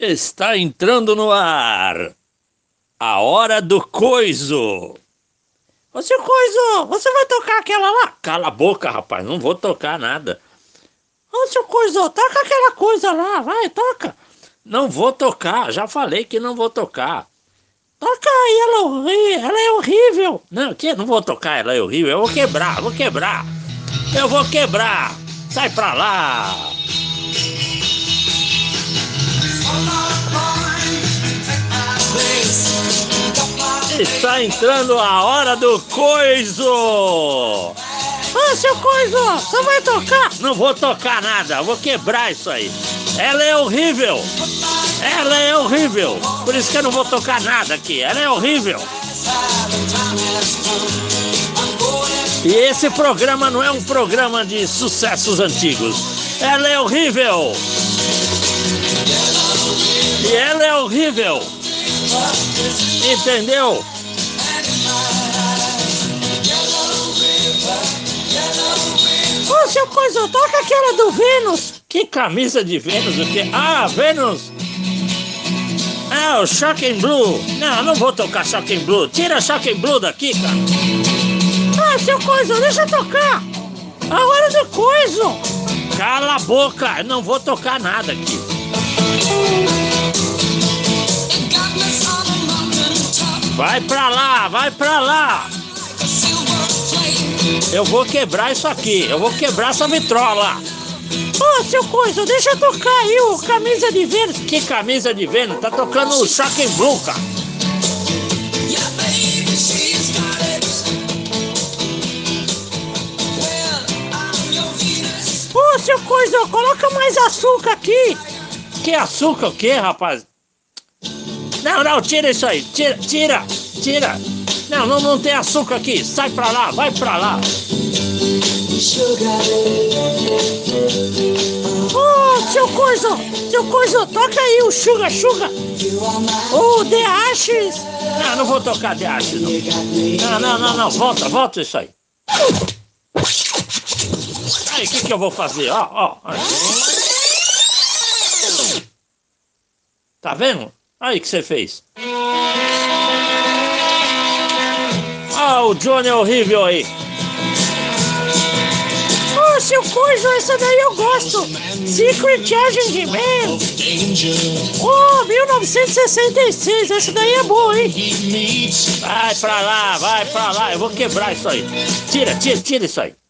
Está entrando no ar a hora do coiso. Ô, seu coiso, você vai tocar aquela lá? Cala a boca, rapaz, não vou tocar nada. Ô, seu coiso, toca aquela coisa lá, vai, toca. Não vou tocar, já falei que não vou tocar. Toca aí, ela é horrível. Não vou tocar, ela é horrível, eu vou quebrar. Eu vou quebrar. Sai pra lá. Está entrando a hora do coiso. Ah, seu coiso, você vai tocar? Não vou tocar nada, eu vou quebrar isso aí. Ela é horrível. Por isso que eu não vou tocar nada aqui. Ela é horrível. E esse programa não é um programa de sucessos antigos. Ela é horrível. E ela é horrível. Entendeu? Ô, seu coisa, toca aquela do Vênus. Que camisa de Vênus? O quê? Ah, Vênus. Ah, o Shocking Blue. Não vou tocar Shocking Blue. Tira Shocking Blue daqui, cara. Ah, seu coisa, deixa eu tocar. A hora do coiso. Cala a boca, eu não vou tocar nada aqui. Vai pra lá. Eu vou quebrar isso aqui, eu vou quebrar essa vitrola. Ô, seu coisa, deixa eu tocar aí o Camisa de Vênus. Que Camisa de Vênus? Tá tocando o Shocking Blue, cara. Ô, seu coisa, coloca mais açúcar aqui. Que açúcar o quê, rapaz? Não, tira isso aí, tira. Não tem açúcar aqui, sai pra lá, vai pra lá. Ô, seu coisa, toca aí o Sugar. Ô, The Ashes. Não vou tocar The Ashes, não. Não, volta isso aí. Aí, o que eu vou fazer? Ó. Tá vendo? Aí que você fez. Ah, o Johnny é horrível aí. Oh, seu coisa, essa daí eu gosto. Secret Agent Man. Oh, 1966, essa daí é boa, hein? Vai pra lá, eu vou quebrar isso aí. Tira isso aí.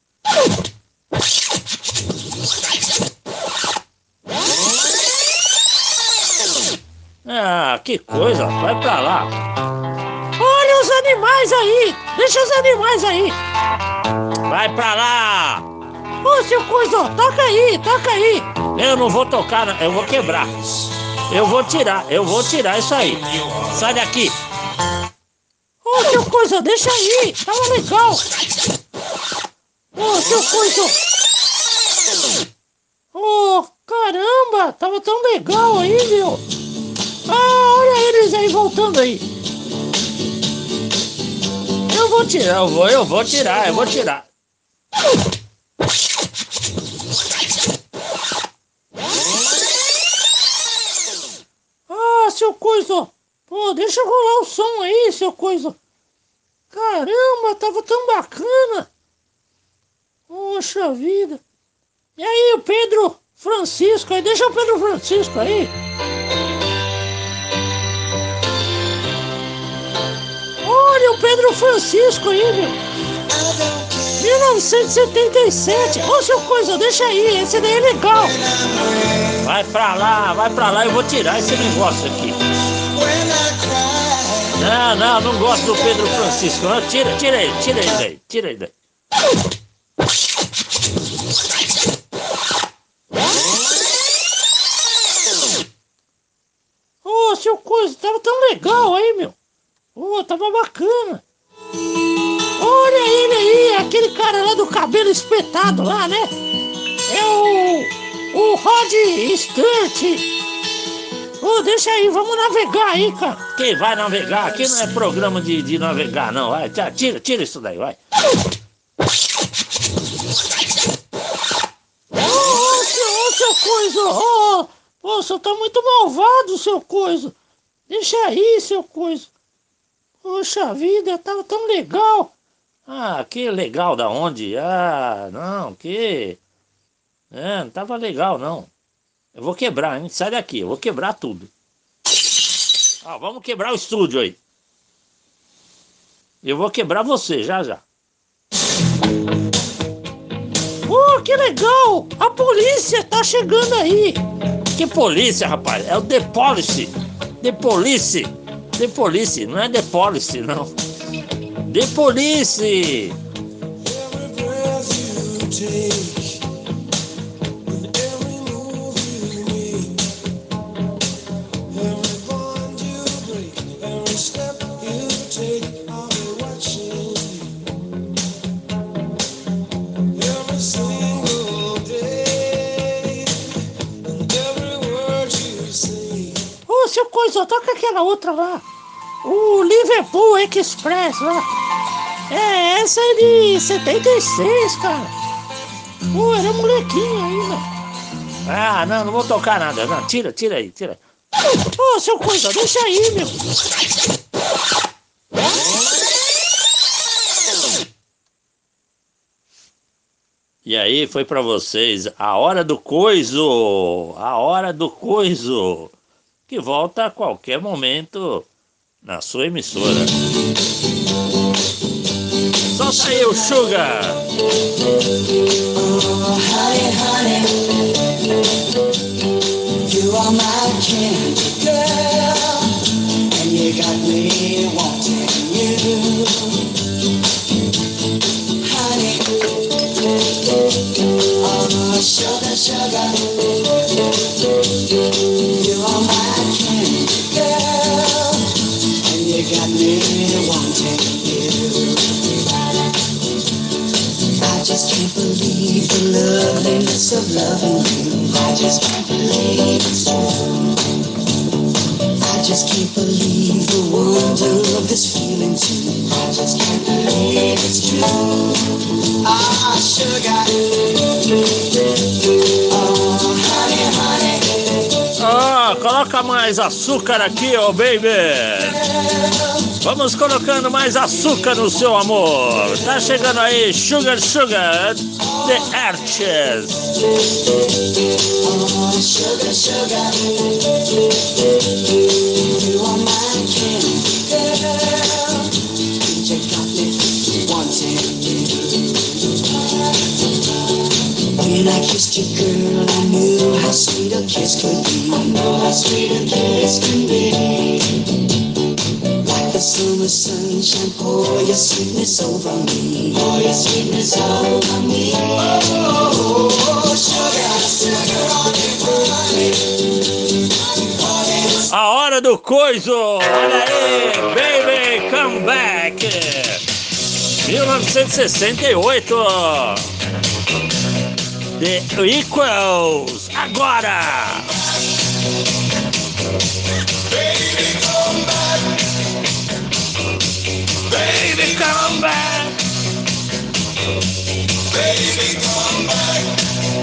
Ah, que coisa, vai pra lá. Olha os animais aí, deixa os animais aí. Vai pra lá. Ô, seu coisa, toca aí. Eu não vou tocar, eu vou quebrar. Eu vou tirar isso aí. Sai daqui. Ô, seu coisa, deixa aí, tava legal. Ô, seu coisa. Ô, caramba, tava tão legal aí, meu. Ah, olha eles aí voltando aí. Eu vou tirar. Ah, seu coisa. Pô, deixa eu rolar o som aí, seu coisa. Caramba, tava tão bacana. Poxa vida. E aí, o Pedro Francisco aí, deixa o Pedro Francisco aí. Olha o Pedro Francisco aí, meu. 1977. Ô, seu coisa, deixa aí, esse daí é legal. Vai pra lá, eu vou tirar esse negócio aqui. Não gosto do Pedro Francisco. Não, tira ele daí. Ô, seu coisa, tava tão legal aí, meu. Ô, tava bacana. Olha ele aí, aquele cara lá do cabelo espetado lá, né? É o Rod Stewart. Ô, deixa aí, vamos navegar aí, cara. Quem vai navegar? Aqui não é programa de navegar, não. Vai, tira isso daí, vai. Ô, seu coisa, Pô, você tá muito malvado, seu coisa. Deixa aí, seu coisa. Poxa vida, tava tão legal. Ah, que legal da onde? Ah, não, que... É, não tava legal, não. Eu vou quebrar, hein? Sai daqui, eu vou quebrar tudo. Ah, vamos quebrar o estúdio aí. Eu vou quebrar você, já, já. Pô, que legal! A polícia tá chegando aí. Que polícia, rapaz? É o The Police. The Police. The Police, não é The Police, não. The Police. Ô, seu coisa, toca aquela outra lá. O Liverpool Express lá. É, essa é de 76, cara. Pô, era molequinho ainda. Ah, não, não vou tocar nada. Não, tira aí, tira. Ô, seu coisa, deixa aí, meu. E aí, foi pra vocês a Hora do Coiso. A Hora do Coiso. Que volta a qualquer momento na sua emissora. Solta aí o Sugar. Oh, honey, honey, you are my candy girl, and you got me wanting you. Honey, oh, sugar, sugar, you are my candy girl, and you got me wanting you. I just can't believe the loveliness of loving you. I just can't believe it's true. I just can't believe the wonder of this feeling too. I just can't believe it's true. Ah, sugar. Oh, honey, honey. Ah, coloca mais açúcar aqui, oh baby. Vamos colocando mais açúcar no seu amor. Tá chegando aí, Sugar, Sugar, The Arches. Oh, sugar, sugar, you are my candy girl, and you got me wanting you. When I kissed you, girl, I knew how sweet a kiss could be. I know how sweet a kiss can be. Like the summer sunshine, pour your sweetness over me. Pour your sweetness over me. Oh, sugar, sugar, honey, honey. A Hora do Coiso. Olha aí, baby, come back. 1968. The Equals. Agora. Baby, come back. Baby, come back. Baby, come back.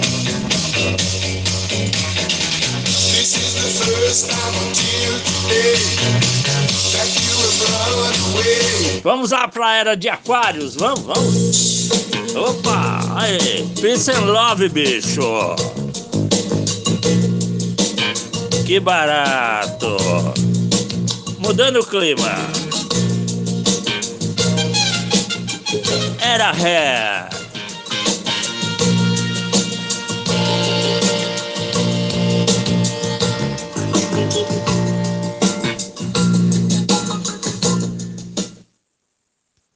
This is the first time until today that you have run away. Vamos lá pra Era de Aquários. Vamos, vamos. Opa, aí. Peace and love, bicho. Que barato. Mudando o clima. Era ré.